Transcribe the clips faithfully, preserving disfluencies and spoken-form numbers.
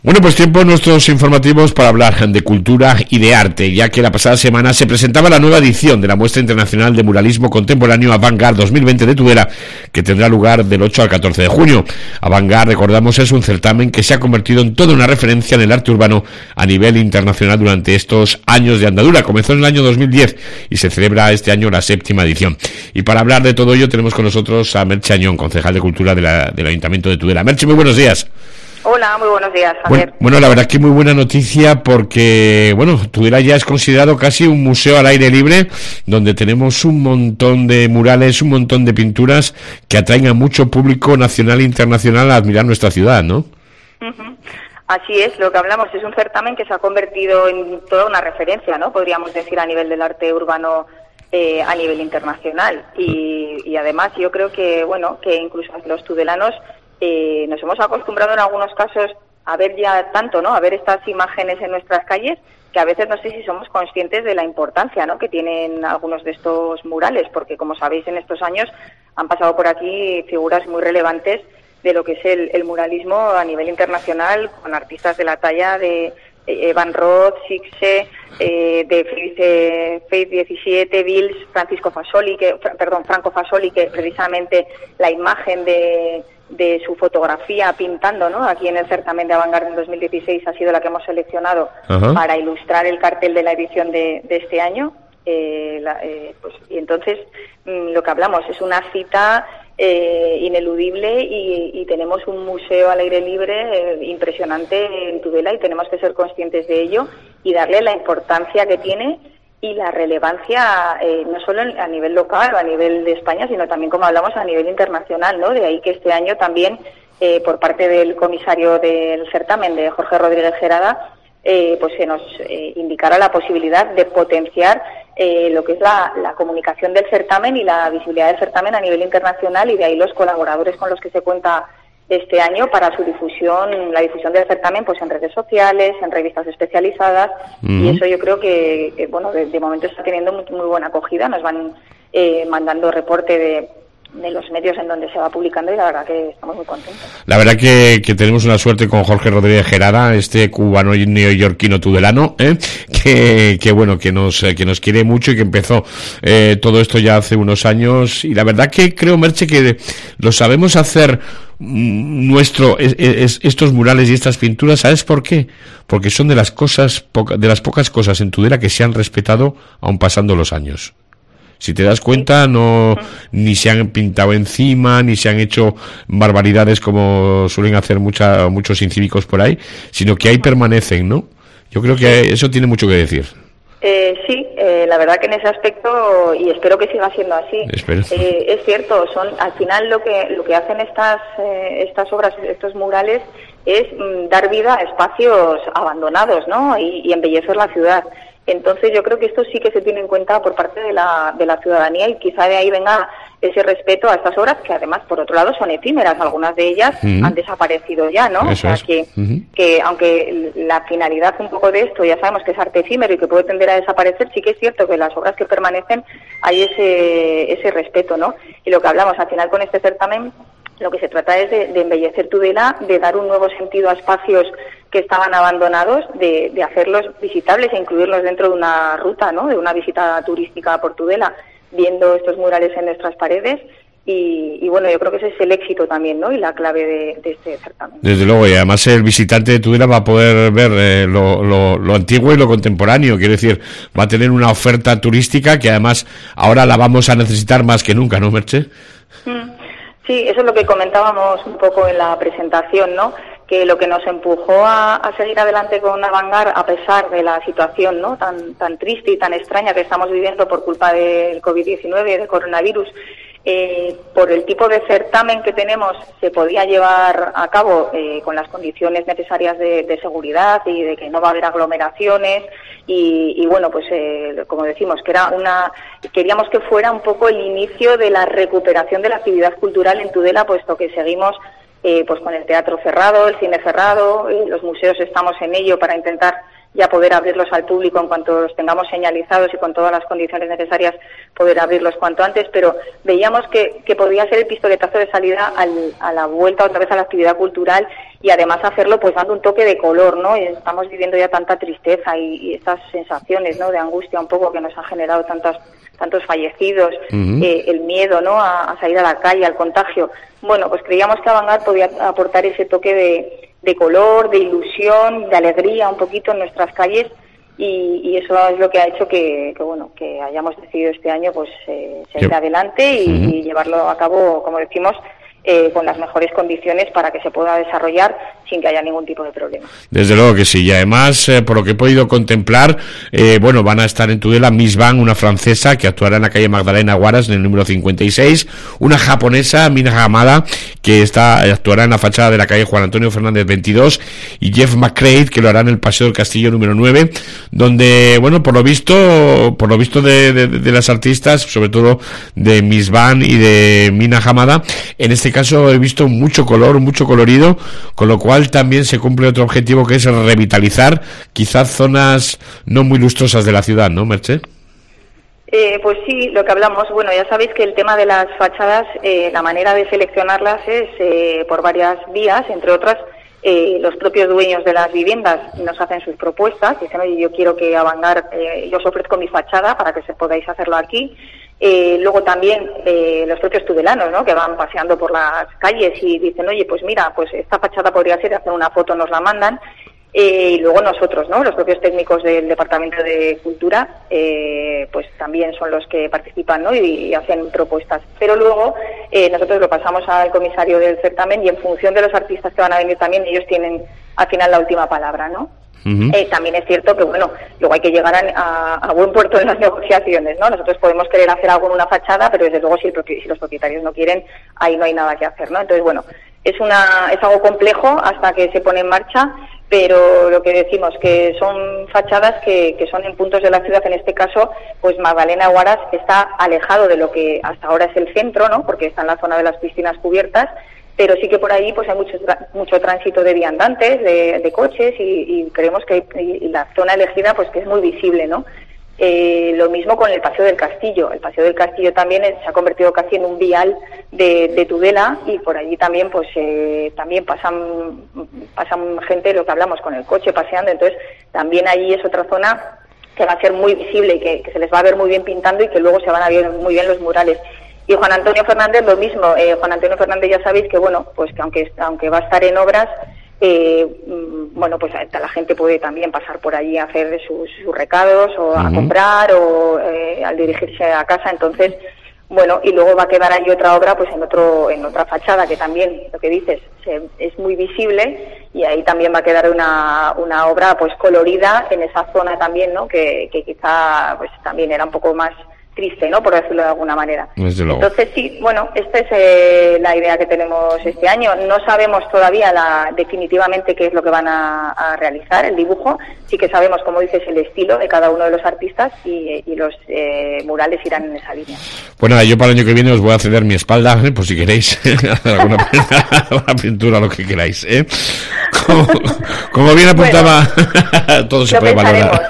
Bueno, pues tiempo en nuestros informativos para hablar de cultura y de arte, ya que la pasada semana se presentaba la nueva edición de la Muestra Internacional de Muralismo Contemporáneo Avant-Garde dos mil veinte de Tudela, que tendrá lugar del ocho al catorce de junio. Avant-Garde, recordamos, es un certamen que se ha convertido en toda una referencia en el arte urbano a nivel internacional durante estos años de andadura. Comenzó en el año dos mil diez y se celebra este año la séptima edición. Y para hablar de todo ello tenemos con nosotros a Merche Añón, concejal de Cultura de la, del Ayuntamiento de Tudela. Merche, muy buenos días. Hola, muy buenos días, Javier. Bueno, bueno, la verdad que muy buena noticia porque, bueno, Tudela ya es considerado casi un museo al aire libre, donde tenemos un montón de murales, un montón de pinturas que atraen a mucho público nacional e internacional a admirar nuestra ciudad, ¿no? Uh-huh. Así es, lo que hablamos es un certamen que se ha convertido en toda una referencia, ¿no? Podríamos decir a nivel del arte urbano eh, a nivel internacional. Y, y además yo creo que, bueno, que incluso los tudelanos Eh, nos hemos acostumbrado en algunos casos a ver ya tanto, ¿no? A ver estas imágenes en nuestras calles, que a veces no sé si somos conscientes de la importancia, ¿no?, que tienen algunos de estos murales, porque como sabéis en estos años han pasado por aquí figuras muy relevantes de lo que es el, el muralismo a nivel internacional, con artistas de la talla de eh, Van Roth, Sixe, eh, de Faith, Faith diecisiete, Bills, Francisco Fasoli, que, perdón, Franco Fasoli, que precisamente la imagen de de su fotografía pintando, ¿no?, aquí en el certamen de Avant-Garde en dos mil dieciséis ha sido la que hemos seleccionado uh-huh. para ilustrar el cartel de la edición de, de este año. Eh, la, eh, pues, y entonces mmm, lo que hablamos es una cita eh, ineludible y, y tenemos un museo al aire libre eh, impresionante en Tudela y tenemos que ser conscientes de ello y darle la importancia que tiene y la relevancia eh, no solo a nivel local o a nivel de España, sino también, como hablamos, a nivel internacional, ¿no? De ahí que este año también, eh, por parte del comisario del certamen, de Jorge Rodríguez Gerada, eh, pues se nos eh, indicara la posibilidad de potenciar eh, lo que es la, la comunicación del certamen y la visibilidad del certamen a nivel internacional, y de ahí los colaboradores con los que se cuenta este año para su difusión, la difusión del certamen, pues en redes sociales, en revistas especializadas, uh-huh. y eso yo creo que, que bueno, de, de momento está teniendo muy, muy buena acogida. Nos van eh, mandando reporte de, de los medios en donde se va publicando y la verdad que estamos muy contentos. La verdad que, que tenemos una suerte con Jorge Rodríguez Gerada, este cubano y neoyorquino tudelano, ¿eh? que, que bueno, que nos, que nos quiere mucho y que empezó eh, todo esto ya hace unos años, y la verdad que creo, Merche, que lo sabemos hacer nuestro es, es, estos murales y estas pinturas. ¿Sabes por qué? Porque son de las cosas poca, de las pocas cosas en Tudela que se han respetado aun pasando los años. Si te das cuenta, no ni se han pintado encima, ni se han hecho barbaridades como suelen hacer mucha, muchos incívicos por ahí, sino que ahí permanecen, ¿no? Yo creo que eso tiene mucho que decir. Eh, sí, eh, la verdad que en ese aspecto, y espero que siga siendo así, eh, es cierto, son al final lo que lo que hacen estas eh, estas obras, estos murales, es mm, dar vida a espacios abandonados, ¿no?, y, y embellecer la ciudad. Entonces yo creo que esto sí que se tiene en cuenta por parte de la de la ciudadanía, y quizá de ahí venga ese respeto a estas obras, que además por otro lado son efímeras, algunas de ellas uh-huh. han desaparecido ya, ¿no? Eso o sea es. que, uh-huh. que aunque la finalidad un poco de esto ya sabemos que es arte efímero y que puede tender a desaparecer, sí que es cierto que las obras que permanecen hay ese ese respeto, ¿no? Y lo que hablamos al final con este certamen, lo que se trata es de, de embellecer Tudela, de dar un nuevo sentido a espacios que estaban abandonados, de, de hacerlos visitables e incluirlos dentro de una ruta, ¿no?, de una visita turística por Tudela, viendo estos murales en nuestras paredes. Y, y bueno, yo creo que ese es el éxito también, ¿no?, y la clave de, de este certamen. Desde luego, y además el visitante de Tudela va a poder ver eh, lo, lo, lo antiguo y lo contemporáneo. Quiero decir, va a tener una oferta turística que además ahora la vamos a necesitar más que nunca, ¿no, Merche? Mm. Sí, eso es lo que comentábamos un poco en la presentación, ¿no?, que lo que nos empujó a, a seguir adelante con Avant-Garde, a pesar de la situación, ¿no?, tan tan triste y tan extraña que estamos viviendo por culpa del covid diecinueve y del coronavirus, eh, por el tipo de certamen que tenemos, se podía llevar a cabo eh, con las condiciones necesarias de, de seguridad y de que no va a haber aglomeraciones. Y, y bueno, pues eh, como decimos, que era una queríamos que fuera un poco el inicio de la recuperación de la actividad cultural en Tudela, puesto que seguimos eh, pues con el teatro cerrado, el cine cerrado, eh, los museos estamos en ello para intentar ya poder abrirlos al público en cuanto los tengamos señalizados y con todas las condiciones necesarias poder abrirlos cuanto antes, pero veíamos que, que podía ser el pistoletazo de salida al, a la vuelta otra vez a la actividad cultural y además hacerlo pues dando un toque de color, ¿no? Y estamos viviendo ya tanta tristeza y, y estas sensaciones, ¿no?, de angustia un poco que nos han generado tantas tantos fallecidos, uh-huh. eh, el miedo, ¿no?, a, a salir a la calle, al contagio. Bueno, pues creíamos que Avantgarde podía aportar ese toque de, de color, de ilusión, de alegría un poquito en nuestras calles y, y eso es lo que ha hecho que, que bueno, que hayamos decidido este año pues eh, seguir adelante y, uh-huh. y llevarlo a cabo, como decimos, Eh, con las mejores condiciones para que se pueda desarrollar sin que haya ningún tipo de problema. Desde luego que sí, y además, eh, por lo que he podido contemplar, eh, bueno, van a estar en Tudela Miss Van, una francesa que actuará en la calle Magdalena Huaras, en el número cincuenta y seis, una japonesa, Mina Hamada, que está actuará en la fachada de la calle Juan Antonio Fernández veintidós, y Jeff McCrae, que lo hará en el Paseo del Castillo número nueve, donde, bueno, por lo visto, por lo visto de, de, de las artistas, sobre todo de Miss Van y de Mina Hamada, en este caso he visto mucho color, mucho colorido, con lo cual también se cumple otro objetivo que es revitalizar quizás zonas no muy lustrosas de la ciudad, ¿no, Merche? Eh, pues sí, lo que hablamos, bueno, ya sabéis que el tema de las fachadas, eh, la manera de seleccionarlas es eh, por varias vías, entre otras, eh, los propios dueños de las viviendas nos hacen sus propuestas, dicen, oye, yo quiero que Avantgarde, eh, yo os ofrezco mi fachada para que se podáis hacerlo aquí. Eh, luego también eh, los propios tudelanos, ¿no?, que van paseando por las calles y dicen, oye, pues mira, pues esta fachada podría ser, hacer una foto, nos la mandan. Eh, y luego nosotros, ¿no?, los propios técnicos del Departamento de Cultura, eh, pues también son los que participan, ¿no?, y, y hacen propuestas. Pero luego eh, nosotros lo pasamos al comisario del certamen y en función de los artistas que van a venir también, ellos tienen al final la última palabra, ¿no? Uh-huh. Eh, también es cierto que, bueno, luego hay que llegar a, a, a buen puerto en las negociaciones, ¿no? Nosotros podemos querer hacer algo en una fachada, pero desde luego si, el, si los propietarios no quieren, ahí no hay nada que hacer, ¿no? Entonces, bueno, es una es algo complejo hasta que se pone en marcha, pero lo que decimos que son fachadas que, que son en puntos de la ciudad, en este caso, pues Magdalena Huaras está alejado de lo que hasta ahora es el centro, ¿no?, porque está en la zona de las piscinas cubiertas, pero sí que por ahí pues hay mucho mucho tránsito de viandantes, de, de coches y, y creemos que hay, y la zona elegida pues que es muy visible, ¿no? Eh, lo mismo con el Paseo del Castillo. El Paseo del Castillo también es, se ha convertido casi en un vial de, de Tudela y por allí también pues eh, también pasan pasan gente, lo que hablamos, con el coche paseando, entonces también allí es otra zona que va a ser muy visible y que, que se les va a ver muy bien pintando y que luego se van a ver muy bien los murales. Y Juan Antonio Fernández lo mismo. Eh, Juan Antonio Fernández ya sabéis que, bueno, pues que aunque aunque va a estar en obras, eh, bueno, pues la gente puede también pasar por allí a hacer sus, sus recados o uh-huh. a comprar o eh, al dirigirse a casa. Entonces, bueno, y luego va a quedar ahí otra obra, pues en otro en otra fachada que también, lo que dices, se, es muy visible y ahí también va a quedar una una obra pues colorida en esa zona también, ¿no? Que, que quizá pues también era un poco más triste, ¿no?, por decirlo de alguna manera. Entonces sí, bueno, esta es eh, la idea que tenemos este año. No sabemos todavía la, definitivamente qué es lo que van a, a realizar, el dibujo. Sí que sabemos, como dices, el estilo de cada uno de los artistas y, y los eh, murales irán en esa línea. Bueno, yo para el año que viene os voy a ceder mi espalda, ¿eh?, por si queréis alguna pintura, lo que queráis, ¿eh? Como, como bien apuntaba, bueno, todo se puede valorar.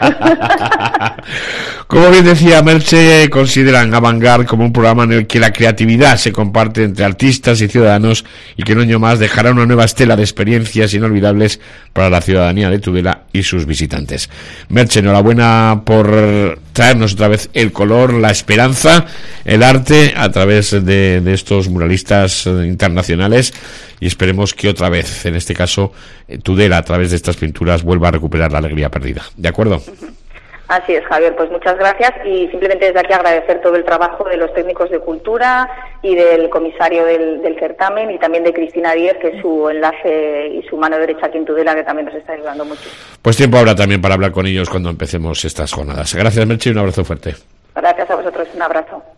Como bien decía Merche, consideran Avantgarde como un programa en el que la creatividad se comparte entre artistas y ciudadanos y que un año más dejará una nueva estela de experiencias inolvidables para la ciudadanía de Tudela y sus visitantes. Merche, enhorabuena por traernos otra vez el color, la esperanza, el arte a través de, de estos muralistas internacionales y esperemos que otra vez, en este caso, Tudela a través de estas pinturas vuelva a recuperar la alegría perdida. ¿De acuerdo? Así es, Javier, pues muchas gracias y simplemente desde aquí agradecer todo el trabajo de los técnicos de cultura y del comisario del, del certamen y también de Cristina Díez, que es su enlace y su mano derecha aquí en Tudela, que también nos está ayudando mucho. Pues tiempo habrá también para hablar con ellos cuando empecemos estas jornadas. Gracias, Merche, y un abrazo fuerte. Gracias a vosotros, un abrazo.